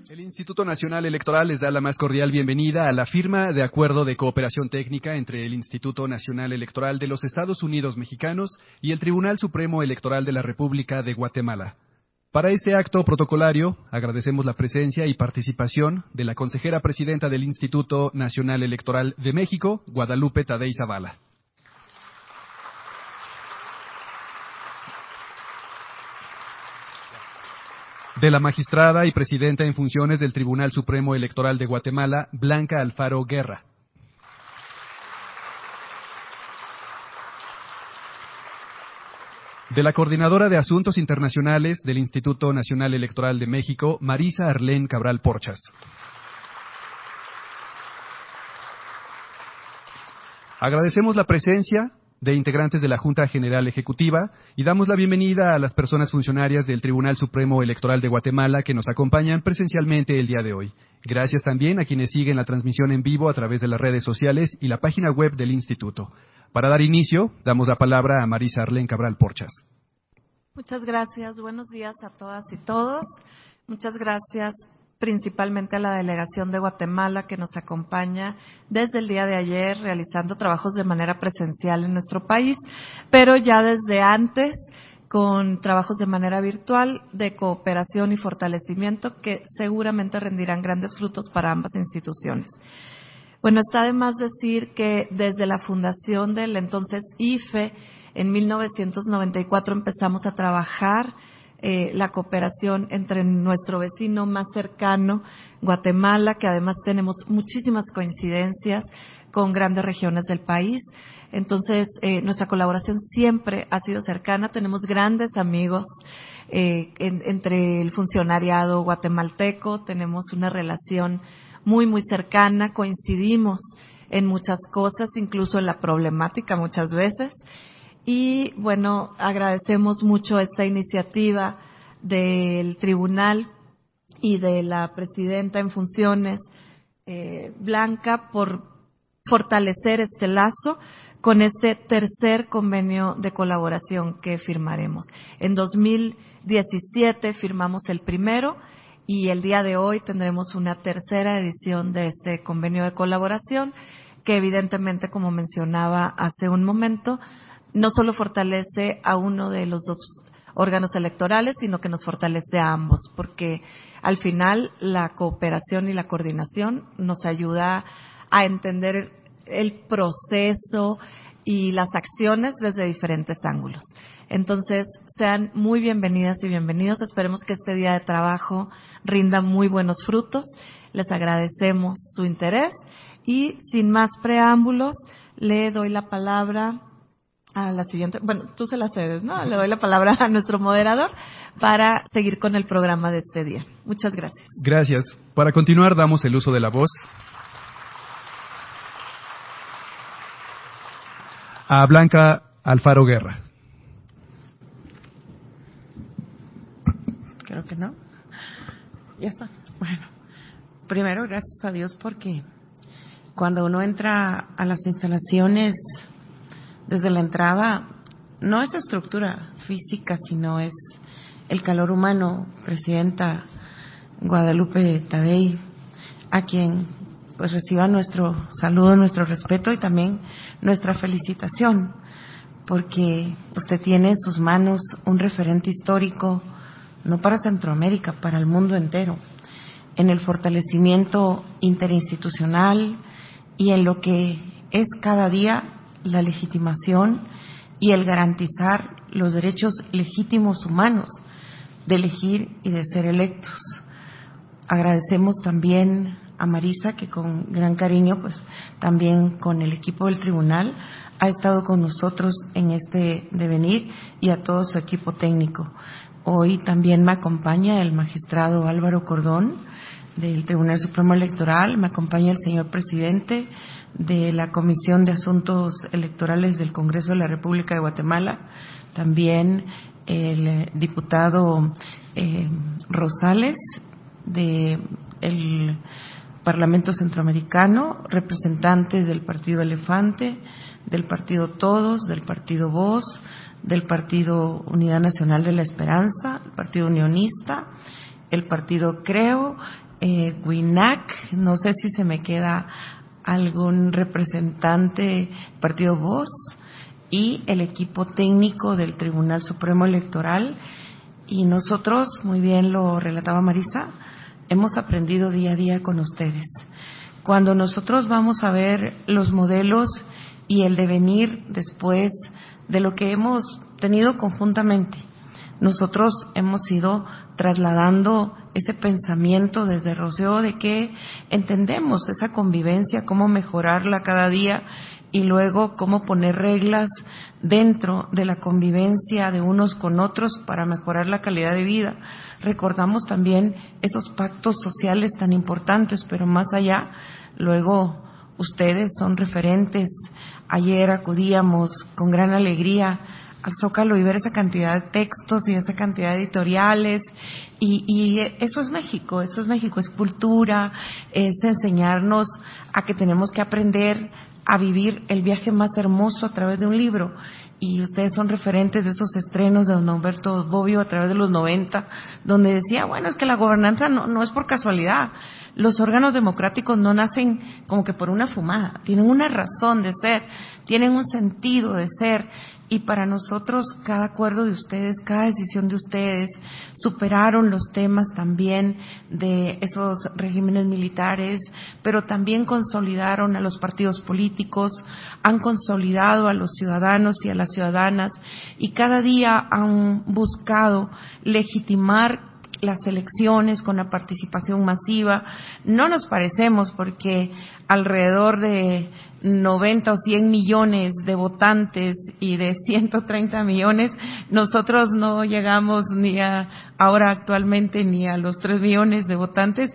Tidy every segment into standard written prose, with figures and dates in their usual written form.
El Instituto Nacional Electoral les da la más cordial bienvenida a la firma de acuerdo de cooperación técnica entre el Instituto Nacional Electoral de los Estados Unidos Mexicanos y el Tribunal Supremo Electoral de la República de Guatemala. Para este acto protocolario, agradecemos la presencia y participación de la consejera presidenta del Instituto Nacional Electoral de México, Guadalupe Tadei Zavala. De la magistrada y presidenta en funciones del Tribunal Supremo Electoral de Guatemala, Blanca Alfaro Guerra. De la coordinadora de Asuntos Internacionales del Instituto Nacional Electoral de México, Marisa Arlén Cabral Porchas. Agradecemos la presencia de integrantes de la Junta General Ejecutiva y damos la bienvenida a las personas funcionarias del Tribunal Supremo Electoral de Guatemala que nos acompañan presencialmente el día de hoy. Gracias también a quienes siguen la transmisión en vivo a través de las redes sociales y la página web del Instituto. Para dar inicio, damos la palabra a Marisa Arlén Cabral Porchas. Muchas gracias. Buenos días a todas y todos. Muchas gracias principalmente a la delegación de Guatemala que nos acompaña desde el día de ayer realizando trabajos de manera presencial en nuestro país, pero ya desde antes con trabajos de manera virtual de cooperación y fortalecimiento que seguramente rendirán grandes frutos para ambas instituciones. Bueno, está de más decir que desde la fundación del entonces IFE en 1994 empezamos a trabajar la cooperación entre nuestro vecino más cercano, Guatemala, que además tenemos muchísimas coincidencias con grandes regiones del país. Entonces, nuestra colaboración siempre ha sido cercana. Tenemos grandes amigos entre el funcionariado guatemalteco. Tenemos una relación muy, muy cercana. Coincidimos en muchas cosas, incluso en la problemática muchas veces. Y bueno, agradecemos mucho esta iniciativa del tribunal y de la presidenta en funciones, Blanca, por fortalecer este lazo con este tercer convenio de colaboración que firmaremos. En 2017 firmamos el primero y el día de hoy tendremos una tercera edición de este convenio de colaboración que evidentemente, como mencionaba hace un momento, no solo fortalece a uno de los dos órganos electorales, sino que nos fortalece a ambos, porque al final la cooperación y la coordinación nos ayuda a entender el proceso y las acciones desde diferentes ángulos. Entonces, sean muy bienvenidas y bienvenidos. Esperemos que este día de trabajo rinda muy buenos frutos. Les agradecemos su interés y, sin más preámbulos, le doy la palabra a la siguiente, bueno, tú se la cedes, ¿no? Le doy la palabra a nuestro moderador para seguir con el programa de este día. Muchas gracias. Gracias. Para continuar, damos el uso de la voz a Blanca Alfaro Guerra. Creo que no. Ya está. Bueno, primero, gracias a Dios porque cuando uno entra a las instalaciones, desde la entrada, no es estructura física, sino es el calor humano. Presidenta Guadalupe Tadei, a quien pues reciba nuestro saludo, nuestro respeto y también nuestra felicitación, porque usted tiene en sus manos un referente histórico, no para Centroamérica, para el mundo entero, en el fortalecimiento interinstitucional y en lo que es cada día la legitimación y el garantizar los derechos legítimos humanos de elegir y de ser electos. Agradecemos también a Marisa, que con gran cariño, pues también con el equipo del tribunal, ha estado con nosotros en este devenir y a todo su equipo técnico. Hoy también me acompaña el magistrado Álvaro Cordón del Tribunal Supremo Electoral, me acompaña el señor presidente de la Comisión de Asuntos Electorales del Congreso de la República de Guatemala, también el diputado Rosales del Parlamento Centroamericano, representantes del Partido Elefante, del Partido Todos, del Partido Voz, del Partido Unidad Nacional de la Esperanza, el Partido Unionista, el Partido Creo WINAC, no sé si se me queda algún representante, Partido Voz, y el equipo técnico del Tribunal Supremo Electoral. Y nosotros, muy bien lo relataba Marisa, hemos aprendido día a día con ustedes. Cuando nosotros vamos a ver los modelos y el devenir después de lo que hemos tenido conjuntamente, nosotros hemos ido trasladando ese pensamiento desde Rocío de que entendemos esa convivencia, cómo mejorarla cada día y luego cómo poner reglas dentro de la convivencia de unos con otros para mejorar la calidad de vida. Recordamos también esos pactos sociales tan importantes, pero más allá, luego ustedes son referentes. Ayer acudíamos con gran alegría al Zócalo y ver esa cantidad de textos y esa cantidad de editoriales y eso es México, es cultura, es enseñarnos a que tenemos que aprender a vivir el viaje más hermoso a través de un libro. Y ustedes son referentes de esos estrenos de don Humberto Bobbio a través de los 90, donde decía, bueno, es que la gobernanza no es por casualidad. Los órganos democráticos no nacen como que por una fumada, tienen una razón de ser, tienen un sentido de ser. Y para nosotros, cada acuerdo de ustedes, cada decisión de ustedes, superaron los temas también de esos regímenes militares, pero también consolidaron a los partidos políticos, han consolidado a los ciudadanos y a las ciudadanas, y cada día han buscado legitimar las elecciones con la participación masiva. No nos parecemos porque alrededor de 90 o 100 millones de votantes y de 130 millones, nosotros no llegamos ahora actualmente ni a los 3 millones de votantes,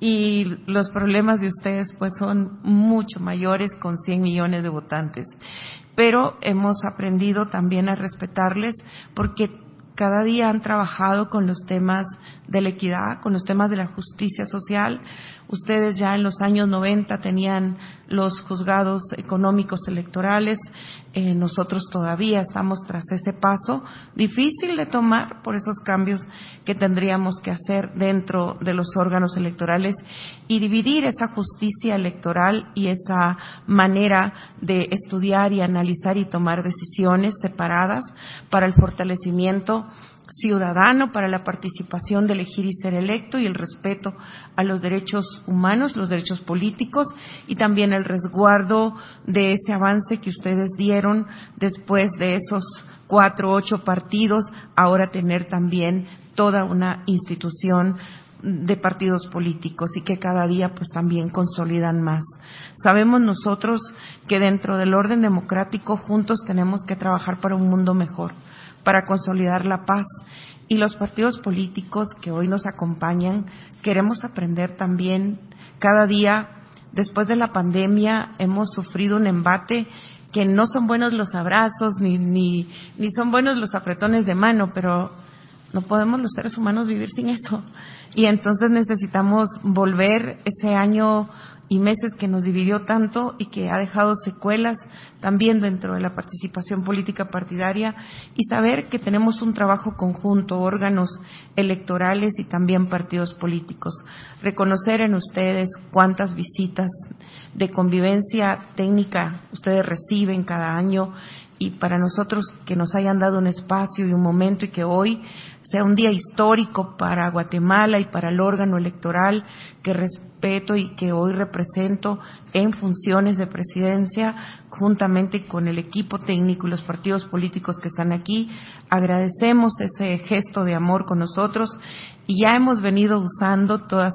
y los problemas de ustedes pues son mucho mayores con 100 millones de votantes. Pero hemos aprendido también a respetarles porque cada día han trabajado con los temas de la equidad, con los temas de la justicia social. Ustedes ya en los años 90 tenían los juzgados económicos electorales. Nosotros todavía estamos tras ese paso, difícil de tomar por esos cambios que tendríamos que hacer dentro de los órganos electorales y dividir esa justicia electoral y esa manera de estudiar y analizar y tomar decisiones separadas para el fortalecimiento ciudadano, para la participación de elegir y ser electo y el respeto a los derechos humanos, los derechos políticos y también el resguardo de ese avance que ustedes dieron después de esos 4 o 8 partidos, ahora tener también toda una institución de partidos políticos y que cada día pues también consolidan más. Sabemos nosotros que dentro del orden democrático juntos tenemos que trabajar para un mundo mejor, para consolidar la paz, y los partidos políticos que hoy nos acompañan queremos aprender también. Cada día después de la pandemia hemos sufrido un embate que no son buenos los abrazos ni son buenos los apretones de mano, pero no podemos los seres humanos vivir sin eso. Y entonces necesitamos volver ese año y meses que nos dividió tanto y que ha dejado secuelas también dentro de la participación política partidaria, y saber que tenemos un trabajo conjunto, órganos electorales y también partidos políticos. Reconocer en ustedes cuántas visitas de convivencia técnica ustedes reciben cada año, y para nosotros que nos hayan dado un espacio y un momento y que hoy sea un día histórico para Guatemala y para el órgano electoral que respeto y que hoy represento en funciones de presidencia, juntamente con el equipo técnico y los partidos políticos que están aquí. Agradecemos ese gesto de amor con nosotros y ya hemos venido usando toda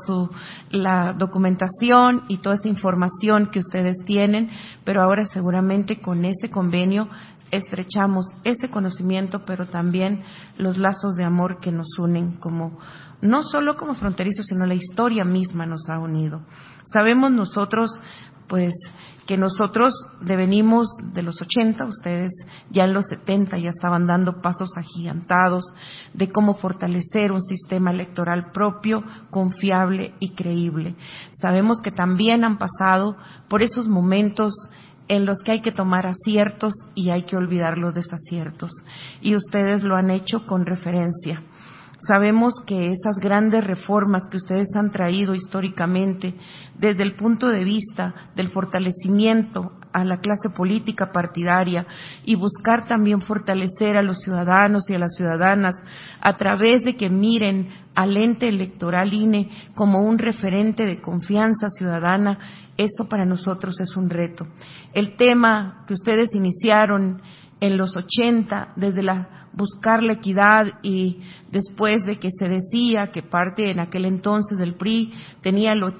la documentación y toda esa información que ustedes tienen, pero ahora seguramente con ese convenio estrechamos ese conocimiento, pero también los lazos de amor que nos unen, como no solo como fronterizos, sino la historia misma nos ha unido. Sabemos nosotros, pues, que nosotros devenimos de los 80, ustedes ya en los 70 ya estaban dando pasos agigantados de cómo fortalecer un sistema electoral propio, confiable y creíble. Sabemos que también han pasado por esos momentos en los que hay que tomar aciertos y hay que olvidar los desaciertos. Y ustedes lo han hecho con referencia. Sabemos que esas grandes reformas que ustedes han traído históricamente, desde el punto de vista del fortalecimiento a la clase política partidaria y buscar también fortalecer a los ciudadanos y a las ciudadanas a través de que miren al ente electoral INE como un referente de confianza ciudadana, eso para nosotros es un reto. El tema que ustedes iniciaron en los 80, desde buscar la equidad, y después de que se decía que parte en aquel entonces del PRI tenía el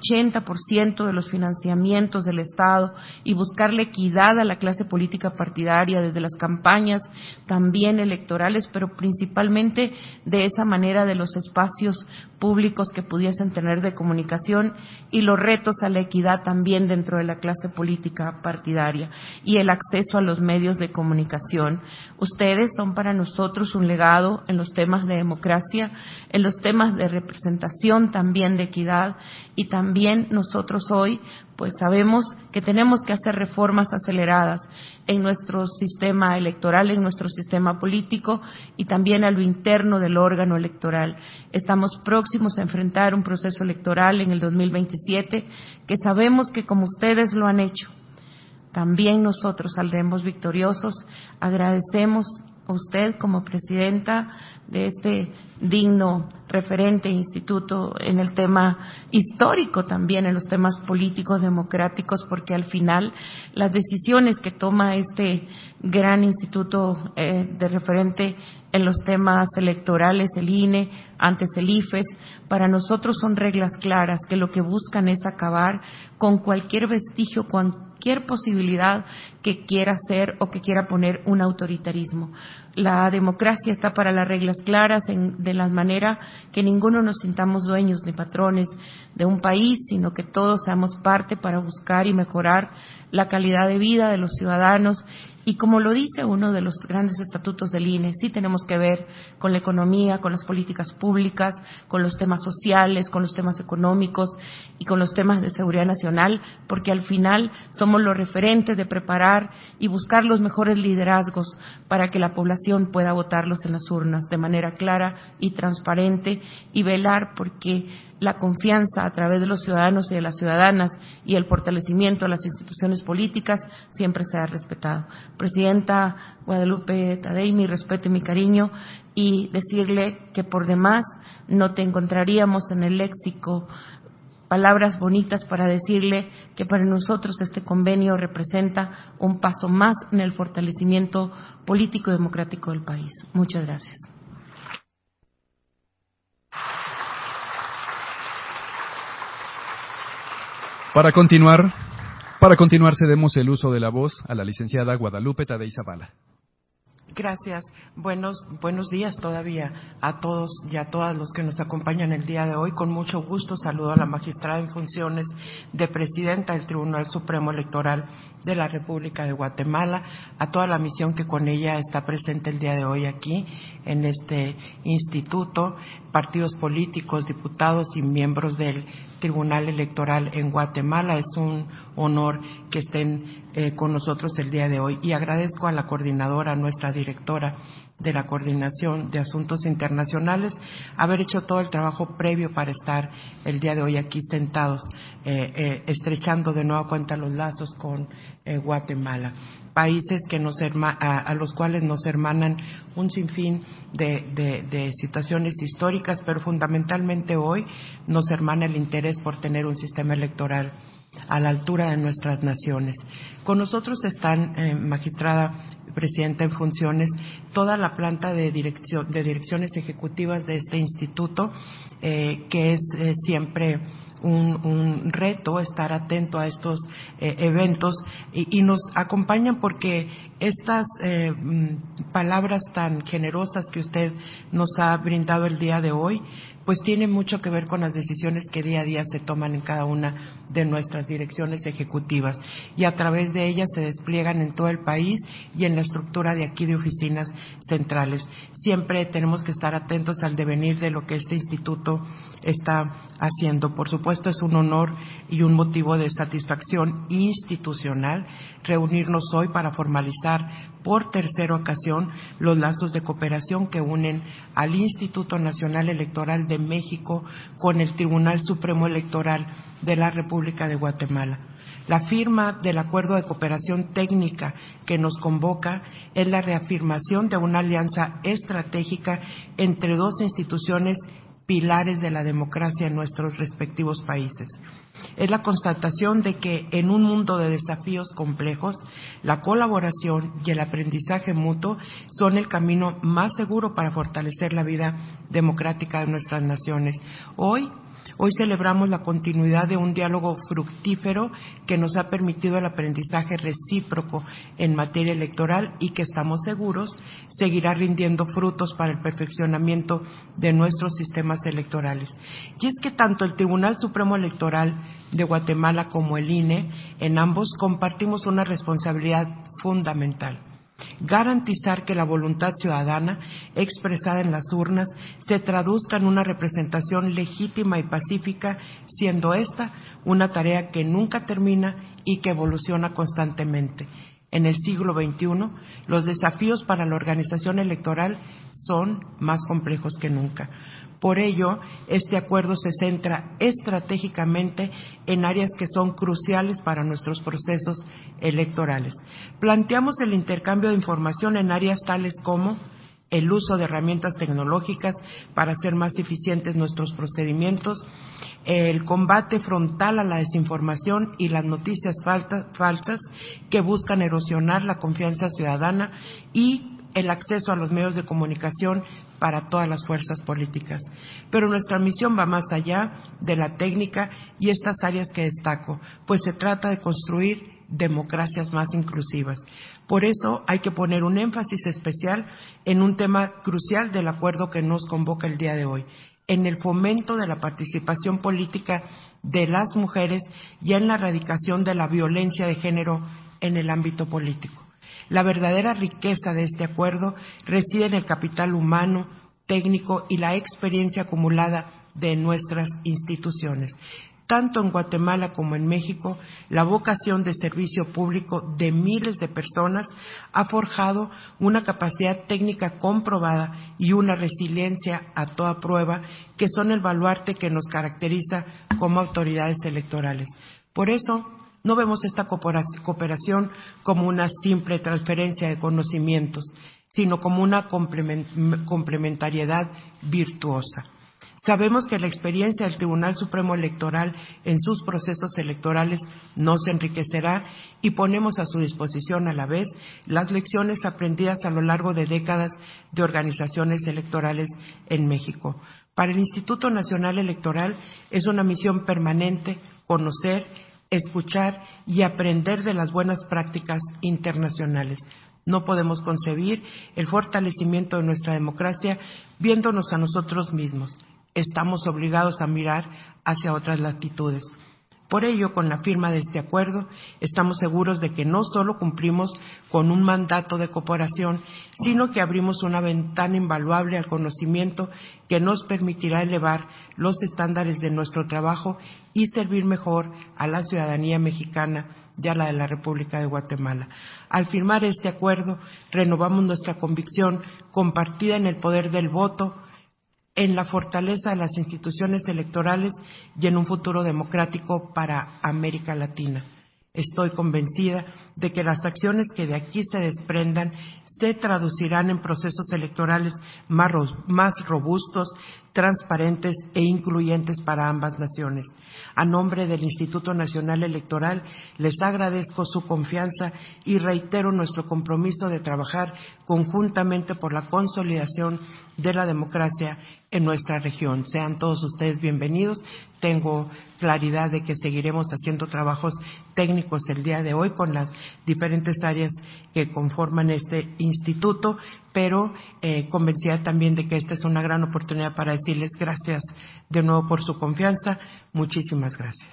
80% de los financiamientos del Estado, y buscar la equidad a la clase política partidaria desde las campañas también electorales, pero principalmente de esa manera de los espacios públicos que pudiesen tener de comunicación, y los retos a la equidad también dentro de la clase política partidaria y el acceso a los medios de comunicación. Ustedes son para nosotros un legado en los temas de democracia, en los temas de representación también de equidad, y también nosotros hoy pues sabemos que tenemos que hacer reformas aceleradas en nuestro sistema electoral, en nuestro sistema político y también a lo interno del órgano electoral. Estamos próximos a enfrentar un proceso electoral en el 2027 que sabemos que, como ustedes lo han hecho, también nosotros saldremos victoriosos. Agradecemos a usted como presidenta de este digno referente instituto en el tema histórico, también en los temas políticos democráticos, porque al final las decisiones que toma este gran instituto de referente en los temas electorales, el INE, antes el IFES, para nosotros son reglas claras que lo que buscan es acabar con cualquier vestigio, cualquier posibilidad que quiera hacer o que quiera poner un autoritarismo. La democracia está para las reglas claras, de la manera que ninguno nos sintamos dueños ni patrones de un país, sino que todos seamos parte para buscar y mejorar la calidad de vida de los ciudadanos. Y como lo dice uno de los grandes estatutos del INE, sí tenemos que ver con la economía, con las políticas públicas, con los temas sociales, con los temas económicos y con los temas de seguridad nacional, porque al final somos los referentes de preparar y buscar los mejores liderazgos para que la población pueda votarlos en las urnas de manera clara y transparente, y velar porque la confianza a través de los ciudadanos y de las ciudadanas y el fortalecimiento de las instituciones políticas siempre sea respetado. Presidenta Guadalupe Tadei, mi respeto y mi cariño, y decirle que por demás no te encontraríamos en el léxico palabras bonitas para decirle que para nosotros este convenio representa un paso más en el fortalecimiento político y democrático del país. Muchas gracias. Para continuar, cedemos el uso de la voz a la licenciada Guadalupe Tadei Zavala. Gracias. Buenos días todavía a todos y a todas los que nos acompañan el día de hoy. Con mucho gusto saludo a la magistrada en funciones de presidenta del Tribunal Supremo Electoral de la República de Guatemala, a toda la misión que con ella está presente el día de hoy aquí en este instituto, partidos políticos, diputados y miembros del Tribunal Electoral en Guatemala. Es un honor que estén con nosotros el día de hoy, y agradezco a la coordinadora, a nuestra directora de la Coordinación de Asuntos Internacionales, haber hecho todo el trabajo previo para estar el día de hoy aquí sentados, estrechando de nueva cuenta los lazos con Guatemala, países que a los cuales nos hermanan un sinfín de situaciones históricas, pero fundamentalmente hoy nos hermana el interés por tener un sistema electoral a la altura de nuestras naciones. Con nosotros están, magistrada presidenta en funciones, toda la planta de direcciones ejecutivas de este instituto, que es siempre un reto estar atento a estos eventos, y nos acompañan porque estas palabras tan generosas que usted nos ha brindado el día de hoy, pues tiene mucho que ver con las decisiones que día a día se toman en cada una de nuestras direcciones ejecutivas, y a través de ellas se despliegan en todo el país y en la estructura de aquí de oficinas centrales. Siempre tenemos que estar atentos al devenir de lo que este instituto está haciendo. Por supuesto, es un honor y un motivo de satisfacción institucional reunirnos hoy para formalizar por tercera ocasión los lazos de cooperación que unen al Instituto Nacional Electoral de México con el Tribunal Supremo Electoral de la República de Guatemala. La firma del acuerdo de cooperación técnica que nos convoca es la reafirmación de una alianza estratégica entre dos instituciones pilares de la democracia en nuestros respectivos países. Es la constatación de que en un mundo de desafíos complejos, la colaboración y el aprendizaje mutuo son el camino más seguro para fortalecer la vida democrática de nuestras naciones. Hoy celebramos la continuidad de un diálogo fructífero que nos ha permitido el aprendizaje recíproco en materia electoral y que estamos seguros seguirá rindiendo frutos para el perfeccionamiento de nuestros sistemas electorales. Y es que tanto el Tribunal Supremo Electoral de Guatemala como el INE, en ambos compartimos una responsabilidad fundamental: garantizar que la voluntad ciudadana expresada en las urnas se traduzca en una representación legítima y pacífica, siendo esta una tarea que nunca termina y que evoluciona constantemente. En el siglo XXI, los desafíos para la organización electoral son más complejos que nunca. Por ello, este acuerdo se centra estratégicamente en áreas que son cruciales para nuestros procesos electorales. Planteamos el intercambio de información en áreas tales como el uso de herramientas tecnológicas para hacer más eficientes nuestros procedimientos, el combate frontal a la desinformación y las noticias falsas que buscan erosionar la confianza ciudadana y el acceso a los medios de comunicación para todas las fuerzas políticas. Pero nuestra misión va más allá de la técnica y estas áreas que destaco, pues se trata de construir democracias más inclusivas. Por eso hay que poner un énfasis especial en un tema crucial del acuerdo que nos convoca el día de hoy, en el fomento de la participación política de las mujeres y en la erradicación de la violencia de género en el ámbito político. La verdadera riqueza de este acuerdo reside en el capital humano, técnico y la experiencia acumulada de nuestras instituciones. Tanto en Guatemala como en México, la vocación de servicio público de miles de personas ha forjado una capacidad técnica comprobada y una resiliencia a toda prueba que son el baluarte que nos caracteriza como autoridades electorales. Por eso, no vemos esta cooperación como una simple transferencia de conocimientos, sino como una complementariedad virtuosa. Sabemos que la experiencia del Tribunal Supremo Electoral en sus procesos electorales nos enriquecerá y ponemos a su disposición a la vez las lecciones aprendidas a lo largo de décadas de organizaciones electorales en México. Para el Instituto Nacional Electoral es una misión permanente conocer, escuchar y aprender de las buenas prácticas internacionales. No podemos concebir el fortalecimiento de nuestra democracia viéndonos a nosotros mismos. Estamos obligados a mirar hacia otras latitudes. Por ello, con la firma de este acuerdo, estamos seguros de que no solo cumplimos con un mandato de cooperación, sino que abrimos una ventana invaluable al conocimiento que nos permitirá elevar los estándares de nuestro trabajo y servir mejor a la ciudadanía mexicana y a la de la República de Guatemala. Al firmar este acuerdo, renovamos nuestra convicción compartida en el poder del voto, en la fortaleza de las instituciones electorales y en un futuro democrático para América Latina. Estoy convencida de que las acciones que de aquí se desprendan se traducirán en procesos electorales más robustos, transparentes e incluyentes para ambas naciones. A nombre del Instituto Nacional Electoral, les agradezco su confianza y reitero nuestro compromiso de trabajar conjuntamente por la consolidación de la democracia en nuestra región. Sean todos ustedes bienvenidos. Tengo claridad de que seguiremos haciendo trabajos técnicos el día de hoy con las diferentes áreas que conforman este instituto, pero convencida también de que esta es una gran oportunidad para decirles gracias de nuevo por su confianza. Muchísimas gracias.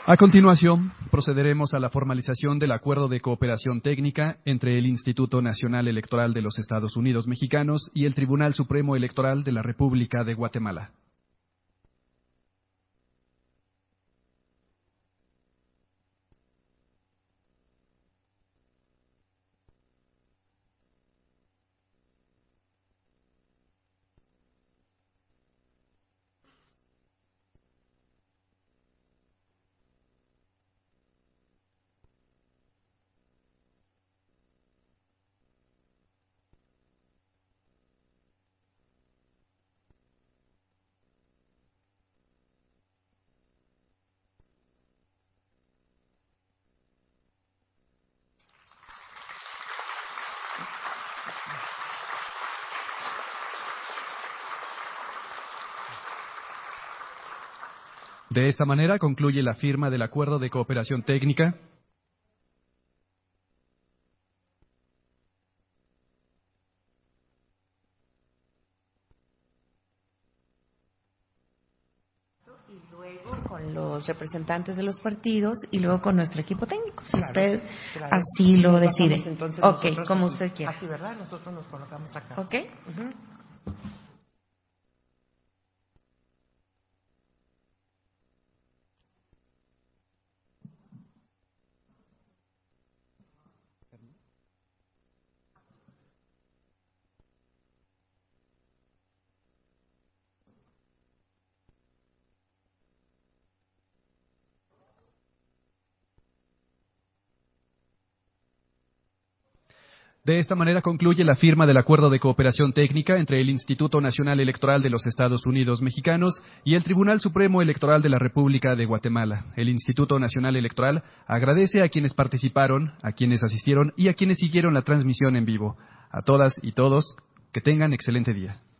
A continuación, procederemos a la formalización del Acuerdo de Cooperación Técnica entre el Instituto Nacional Electoral de los Estados Unidos Mexicanos y el Tribunal Supremo Electoral de la República de Guatemala. De esta manera concluye la firma del Acuerdo de Cooperación Técnica. Y luego con los representantes de los partidos y luego con nuestro equipo técnico, si Claro, usted claro. así lo Nos decide. bajamos entonces Ok, nosotros como aquí. usted quiera. Así, ¿verdad? Nosotros nos colocamos acá. Ok. Ujú. De esta manera concluye la firma del Acuerdo de Cooperación Técnica entre el Instituto Nacional Electoral de los Estados Unidos Mexicanos y el Tribunal Supremo Electoral de la República de Guatemala. El Instituto Nacional Electoral agradece a quienes participaron, a quienes asistieron y a quienes siguieron la transmisión en vivo. A todas y todos, que tengan excelente día.